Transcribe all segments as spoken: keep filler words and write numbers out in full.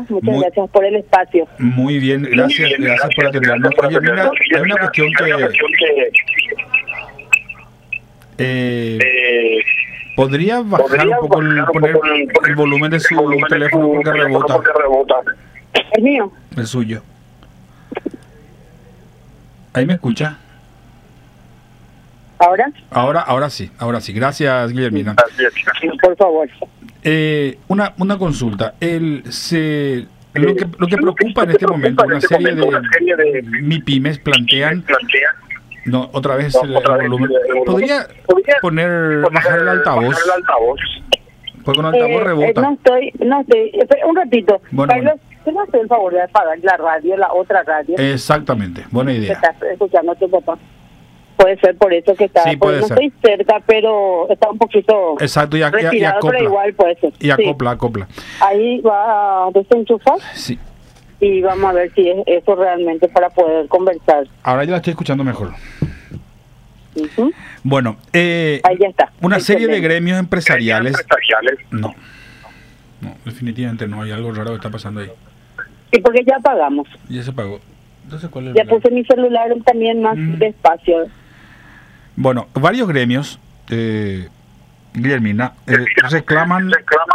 Muchas muy, gracias por el espacio. Muy bien, gracias, gracias por atendernos. Oye, mira, hay una cuestión que... Eh, ¿Podría bajar un poco, el, poner el volumen de su teléfono porque rebota? ¿El mío? El suyo. ¿Ahí me escucha? ¿Ahora? Ahora, ahora sí, ahora sí. Gracias, Guillermina. Por favor. Eh, una, una consulta. El, se, lo, que, lo que preocupa en este momento, una serie de MIPYMES plantean... No, otra vez el, el volumen. ¿Podría poner, bajar el altavoz? Porque con el altavoz eh, rebota. Eh, no estoy, no estoy. Espera un ratito. Bueno, Carlos, ¿te vas a hacer el favor de apagar la radio, la otra radio? Exactamente, buena idea. Estás escuchando a tu papá. Puede ser por eso que está. Sí, puede no ser. estoy cerca, pero está un poquito. Exacto, y, a, retirado, y acopla. pero igual puede ser. Y acopla, sí. acopla. Ahí va a desenchufar. Sí. Y vamos a ver si es eso realmente para poder conversar. Ahora ya la estoy escuchando mejor. Uh-huh. Bueno, eh, ahí ya está. Una Excelente. serie de gremios empresariales. No, no, definitivamente no. Hay algo raro que está pasando ahí. Sí, porque ya apagamos. Ya se apagó. Entonces, ¿cuál es el ya plan? puse mi celular también más mm. despacio. Bueno, varios gremios, eh, Guillermina, eh, reclaman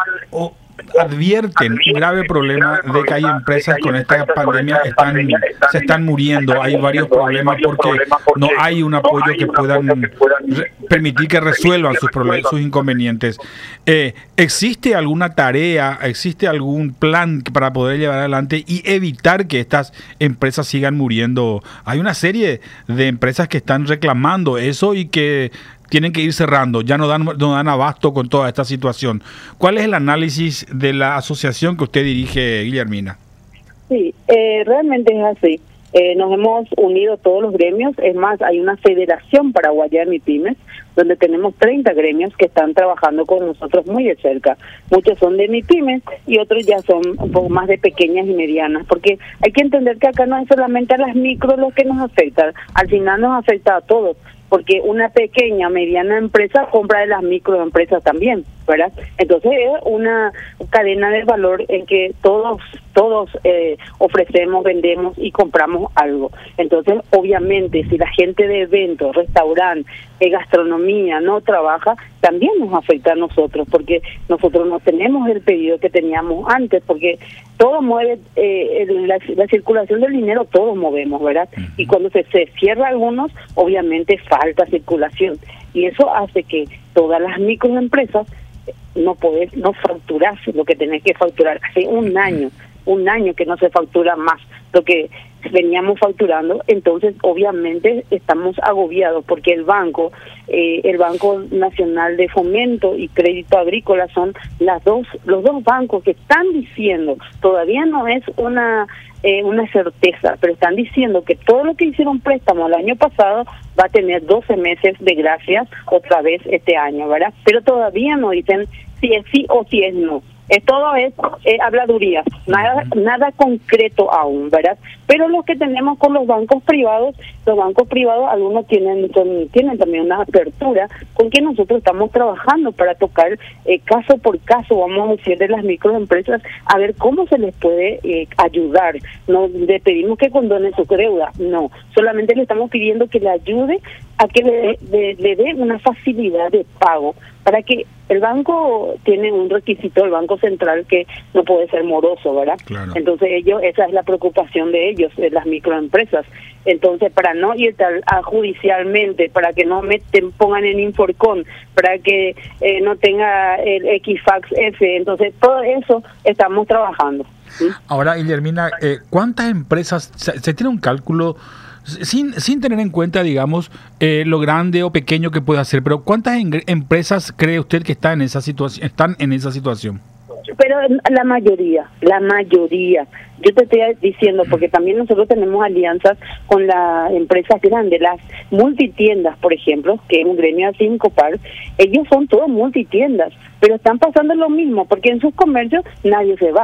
o advierten un grave problema de que hay empresas con esta pandemia están se están muriendo. Hay varios problemas porque no hay un apoyo que puedan re- permitir que resuelvan sus problemas, sus inconvenientes. Eh, ¿Existe alguna tarea, existe algún plan para poder llevar adelante y evitar que estas empresas sigan muriendo? Hay una serie de empresas que están reclamando eso y que tienen que ir cerrando, ya no dan, no dan abasto con toda esta situación. ¿Cuál es el análisis de la asociación que usted dirige, Guillermina? Sí, eh, realmente es así. Eh, nos hemos unido todos los gremios, es más, hay una federación paraguaya de MIPYMES, donde tenemos treinta gremios que están trabajando con nosotros muy de cerca. Muchos son de MIPYMES y otros ya son un poco más de pequeñas y medianas, porque hay que entender que acá no es solamente a las micros los que nos afectan, al final nos afecta a todos, porque una pequeña, mediana empresa compra de las microempresas también, ¿verdad? Entonces es una cadena de valor en que todos todos eh, ofrecemos, vendemos y compramos algo. Entonces, obviamente, si la gente de eventos, restaurante, eh, gastronomía no trabaja, también nos afecta a nosotros, porque nosotros no tenemos el pedido que teníamos antes, porque todo mueve, eh, la, la circulación del dinero, todos movemos, ¿verdad? Uh-huh. Y cuando se, se cierra algunos, obviamente falta circulación. Y eso hace que todas las microempresas no podés, no facturás lo que tenés que facturar. Hace un año, un año que no se factura más lo que veníamos facturando, entonces obviamente estamos agobiados porque el banco, eh, el Banco Nacional de Fomento y Crédito Agrícola son las dos, los dos bancos que están diciendo, todavía no es una eh, una certeza, pero están diciendo que todo lo que hicieron préstamo el año pasado va a tener doce meses de gracias otra vez este año, ¿verdad? Pero todavía no dicen si es sí o si es no. Eh, todo es eh, habladurías, nada nada concreto aún, ¿verdad? Pero lo que tenemos con los bancos privados, los bancos privados, algunos tienen son, tienen también una apertura con que nosotros estamos trabajando para tocar eh, caso por caso, vamos a decir, de las microempresas, a ver cómo se les puede eh, ayudar. No le pedimos que condonen su deuda, no, solamente le estamos pidiendo que le ayude a que le, le, le dé una facilidad de pago, para que el banco tiene un requisito, el Banco Central, que no puede ser moroso, ¿verdad? Claro. Entonces ellos, esa es la preocupación de ellos, de las microempresas. Entonces, para no ir tal, a judicialmente, para que no meten, pongan en Inforcon, para que eh, no tenga el Equifax F, entonces todo eso estamos trabajando. ¿Sí? Ahora, Guillermina, eh, ¿cuántas empresas, se, se tiene un cálculo sin sin tener en cuenta, digamos, eh, lo grande o pequeño que puede hacer, pero cuántas en, empresas cree usted que está en esa situación, están en esa situación? Pero la mayoría, la mayoría, yo te estoy diciendo, porque también nosotros tenemos alianzas con las empresas grandes, las multitiendas, por ejemplo, que es un gremio de cinco par, ellos son todos multitiendas, pero están pasando lo mismo, porque en sus comercios nadie se va.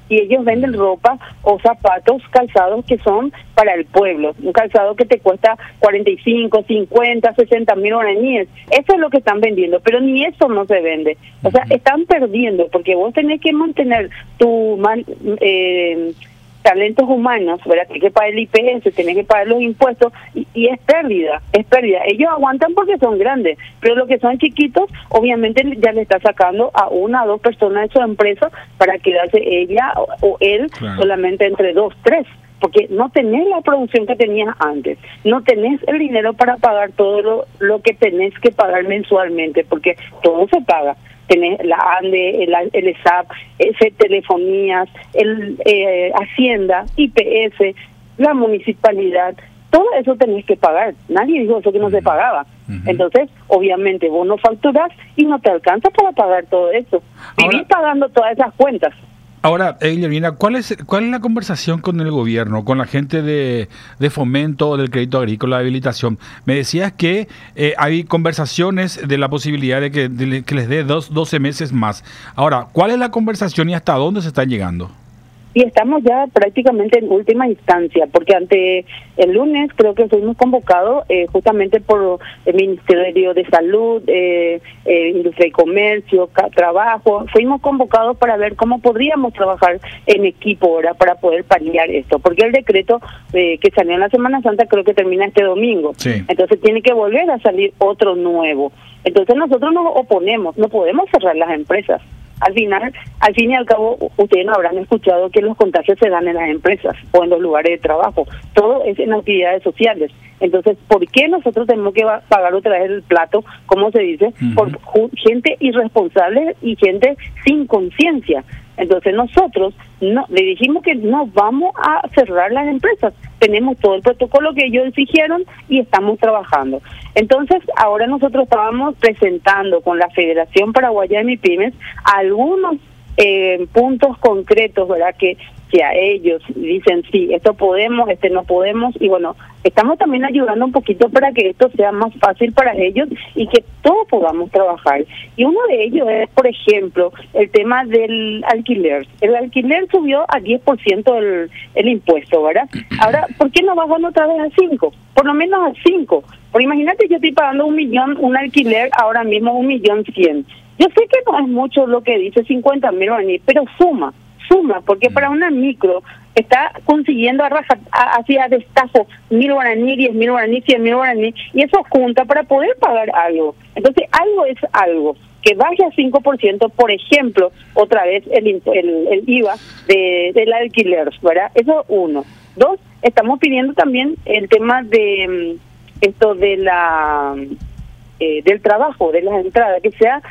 y ellos venden ropa o zapatos, calzados que son para el pueblo, un calzado que te cuesta cuarenta y cinco, cincuenta, sesenta mil guaraníes, eso es lo que están vendiendo, pero ni eso no se vende, o sea, están perdiendo, porque vos tenés que mantener tu man, eh, talentos humanos, ¿verdad? Tienes que pagar el I P S, tienes que pagar los impuestos y, y es pérdida, es pérdida. Ellos aguantan porque son grandes, pero los que son chiquitos, obviamente ya le está sacando a una o dos personas de su empresa para quedarse ella o, o él claro. solamente entre dos, tres, porque no tenés la producción que tenías antes, no tenés el dinero para pagar todo lo, lo que tenés que pagar mensualmente, porque todo se paga. Tenés la ANDE, el, el E S A P, ese, telefonías, el eh, Hacienda, I P S, la municipalidad, todo eso tenés que pagar. Nadie dijo eso que no uh-huh. se pagaba. Uh-huh. Entonces, obviamente, vos no facturás y no te alcanza para pagar todo eso. Vivís pagando todas esas cuentas. Ahora, eh, Guillermina, ¿cuál es cuál es la conversación con el gobierno, con la gente de, de fomento del crédito agrícola, de habilitación? Me decías que eh, hay conversaciones de la posibilidad de que, de, que les dé dos, doce meses más. Ahora, ¿cuál es la conversación y hasta dónde se están llegando? Y estamos ya prácticamente en última instancia, porque ante el lunes creo que fuimos convocados eh, justamente por el Ministerio de Salud, eh, eh, Industria y Comercio, ca- Trabajo, fuimos convocados para ver cómo podríamos trabajar en equipo ahora para poder paliar esto, porque el decreto eh, que salió en la Semana Santa creo que termina este domingo, sí. Entonces tiene que volver a salir otro nuevo, entonces nosotros nos oponemos, no podemos cerrar las empresas. Al final, al fin y al cabo, ustedes no habrán escuchado que los contagios se dan en las empresas o en los lugares de trabajo. Todo es en actividades sociales. Entonces, ¿por qué nosotros tenemos que pagar otra vez el plato, como se dice, uh-huh. por gente irresponsable y gente sin conciencia? Entonces nosotros no le dijimos que no vamos a cerrar las empresas. Tenemos todo el protocolo que ellos exigieron y estamos trabajando. Entonces, ahora nosotros estábamos presentando con la Federación Paraguaya de MIPYMES algunos eh, puntos concretos, ¿verdad? Que, que a ellos dicen, sí, esto podemos, este no podemos, y bueno, estamos también ayudando un poquito para que esto sea más fácil para ellos y que todos podamos trabajar. Y uno de ellos es, por ejemplo, el tema del alquiler. El alquiler subió a diez por ciento el, el impuesto, ¿verdad? Ahora, ¿por qué no bajan otra vez a cinco? Por lo menos a cinco. Porque imagínate, yo estoy pagando un millón, un alquiler ahora mismo un millón cien. Yo sé que no es mucho lo que dice cincuenta mil guaraníes, pero suma, suma, porque para una micro está consiguiendo a raja, así a destajo, mil guaraní, diez mil guaraní, cien mil guaraní, y eso junta para poder pagar algo. Entonces, algo es algo. Que baje a cinco por ciento, por ejemplo, otra vez el, el, el I V A de, del alquiler, ¿verdad? Eso uno. Dos, estamos pidiendo también el tema de esto de la eh, del trabajo, de las entradas, que sea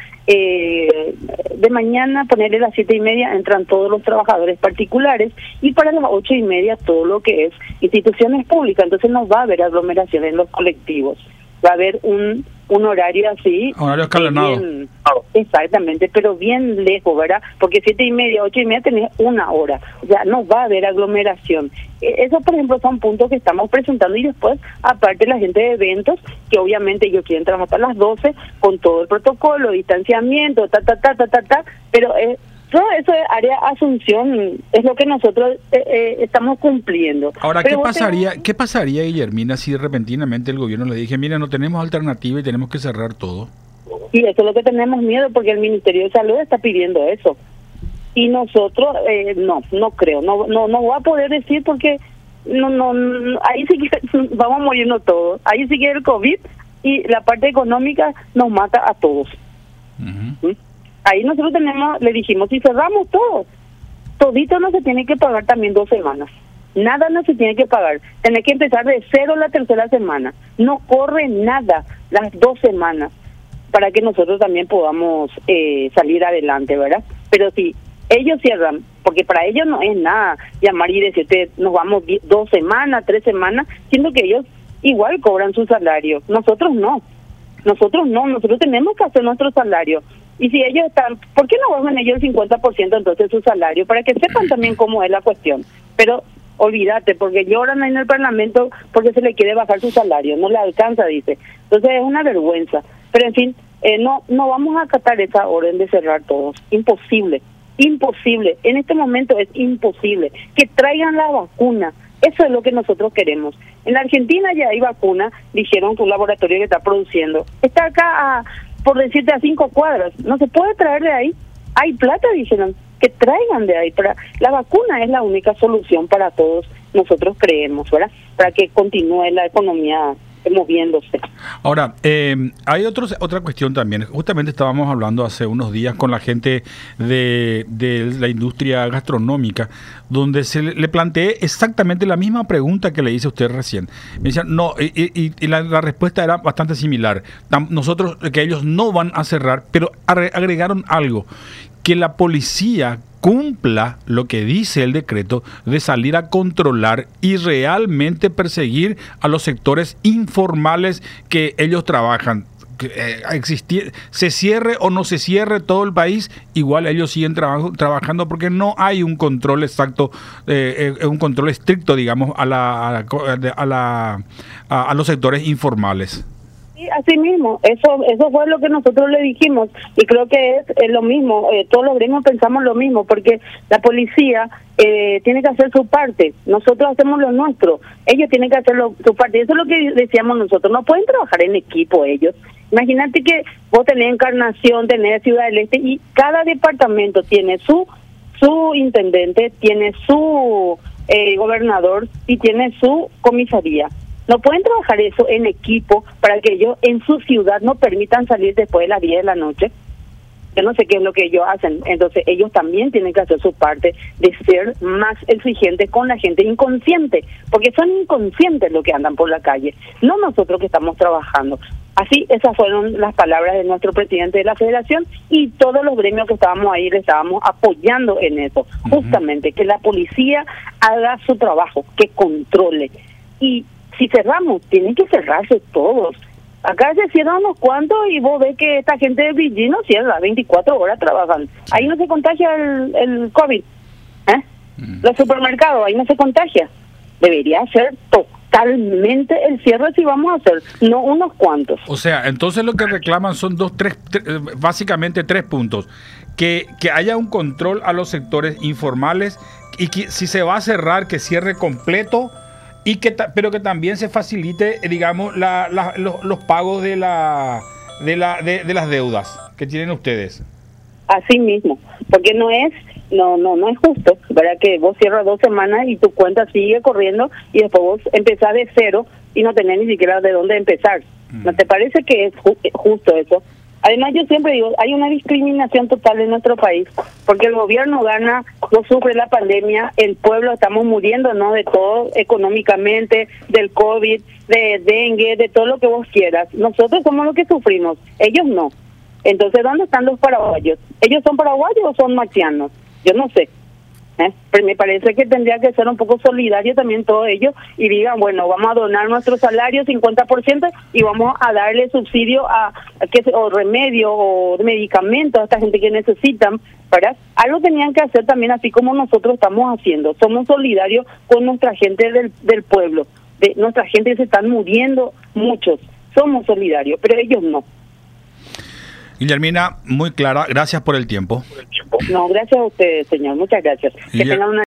eh, de mañana, ponerle a las siete y media, entran todos los trabajadores particulares, y para las ocho y media todo lo que es instituciones públicas. Entonces no va a haber aglomeración en los colectivos, va a haber un un horario así. Horario escalonado. Bien, exactamente, pero bien lejos, ¿verdad? Porque siete y media, ocho y media tenés una hora. O sea, no va a haber aglomeración. Esos, por ejemplo, son puntos que estamos presentando, y después, aparte, la gente de eventos, que obviamente ellos quieren trabajar hasta las doce, con todo el protocolo, distanciamiento, ta, ta, ta, ta, ta, ta, pero eh, todo eso de área Asunción es lo que nosotros eh, eh, estamos cumpliendo. Ahora, Pero ¿qué pasaría, te... ¿qué pasaría, Guillermina, si repentinamente el gobierno le dije, mira, no tenemos alternativa y tenemos que cerrar todo? Y eso es lo que tenemos miedo, porque el Ministerio de Salud está pidiendo eso. Y nosotros, eh, no, no creo, no no no voy a poder decir, porque no no, no ahí sí que vamos a morirnos todos. Ahí sí que el COVID y la parte económica nos mata a todos. Uh-huh. ¿Mm? Ahí nosotros tenemos, le dijimos, si cerramos todo, todito no se tiene que pagar también dos semanas. Nada no se tiene que pagar. Tiene que empezar de cero la tercera semana. No corre nada las dos semanas para que nosotros también podamos eh, salir adelante, ¿verdad? Pero si ellos cierran, porque para ellos no es nada llamar y decirte, nos vamos dos semanas, tres semanas, siendo que ellos igual cobran su salario. Nosotros no. Nosotros no. Nosotros tenemos que hacer nuestro salario. Y si ellos están, ¿por qué no bajan ellos el cincuenta por ciento entonces su salario? Para que sepan también cómo es la cuestión. Pero olvídate, porque lloran en el Parlamento porque se le quiere bajar su salario, no le alcanza, dice. Entonces es una vergüenza. Pero en fin, eh, no no vamos a acatar esa orden de cerrar todos. Imposible. imposible, en este momento es imposible, que traigan la vacuna. Eso es lo que nosotros queremos. En la Argentina ya hay vacuna, dijeron que un laboratorio que está produciendo. Está acá, a, por decirte, a cinco cuadras. No se puede traer de ahí. Hay plata, dijeron, que traigan de ahí. Para, la vacuna es la única solución para todos, nosotros creemos, ¿verdad? Para que continúe la economía moviéndose. Ahora, eh, hay otros, otra cuestión también. Justamente estábamos hablando hace unos días con la gente de, de la industria gastronómica, donde se le, le planteé exactamente la misma pregunta que le hice a usted recién. Me decían, no, y, y, y la, la respuesta era bastante similar. Nosotros, que ellos no van a cerrar, pero agregaron algo, que la policía cumpla lo que dice el decreto de salir a controlar y realmente perseguir a los sectores informales que ellos trabajan. Que, eh, existir, se cierre o no se cierre todo el país, igual ellos siguen traba, trabajando porque no hay un control exacto, eh, eh, un control estricto, digamos, a, la, a, la, a, la, a, a los sectores informales. Sí, así mismo, eso eso fue lo que nosotros le dijimos y creo que es, es lo mismo, eh, todos los gremios pensamos lo mismo, porque la policía eh, tiene que hacer su parte, nosotros hacemos lo nuestro, ellos tienen que hacer lo, su parte, y eso es lo que decíamos nosotros, no pueden trabajar en equipo ellos. Imagínate que vos tenés Encarnación, tenés Ciudad del Este y cada departamento tiene su su intendente, tiene su eh, gobernador y tiene su comisaría. No pueden trabajar eso en equipo para que ellos en su ciudad no permitan salir después de las diez de la noche. Yo no sé qué es lo que ellos hacen. Entonces ellos también tienen que hacer su parte de ser más exigentes con la gente inconsciente, porque son inconscientes los que andan por la calle, no nosotros que estamos trabajando. Así, esas fueron las palabras de nuestro presidente de la federación y todos los gremios que estábamos ahí le estábamos apoyando en eso. Uh-huh. Justamente, que la policía haga su trabajo, que controle. Y si cerramos, tienen que cerrarse todos. Acá se cierran unos cuantos y vos ves que esta gente de Virginia cierra, veinticuatro horas trabajan. Ahí no se contagia el, el COVID. ¿Eh? Mm. Los supermercados, ahí no se contagia. Debería ser totalmente el cierre si vamos a hacer, no unos cuantos. O sea, entonces lo que reclaman son dos, tres, tres básicamente tres puntos. Que, que haya un control a los sectores informales y que si se va a cerrar, que cierre completo. Y que pero que también se facilite, digamos, la, la, los, los pagos de la de la de, de las deudas que tienen ustedes. Así mismo, porque no es no no no es justo, ¿verdad? Que vos cierras dos semanas y tu cuenta sigue corriendo y después vos empezás de cero y no tenés ni siquiera de dónde empezar. Mm. ¿No te parece que es ju justo eso? Además, yo siempre digo, hay una discriminación total en nuestro país, porque el gobierno gana, no sufre la pandemia, el pueblo estamos muriendo, ¿no? De todo, económicamente, del COVID, de dengue, de todo lo que vos quieras. Nosotros somos los que sufrimos, ellos no. Entonces, ¿dónde están los paraguayos? ¿Ellos son paraguayos o son marcianos? Yo no sé. ¿Eh? Pero me parece que tendría que ser un poco solidario también todo ello y digan, bueno, vamos a donar nuestro salario cincuenta por ciento y vamos a darle subsidio a, a que o remedio o medicamentos a esta gente que necesitan, ¿verdad? Algo tenían que hacer también así como nosotros estamos haciendo. Somos solidarios con nuestra gente del, del pueblo, de nuestra gente se están muriendo muchos. Somos solidarios, pero ellos no. Guillermina, muy clara, gracias por el tiempo. No, gracias a ustedes, señor, muchas gracias. Que tengan una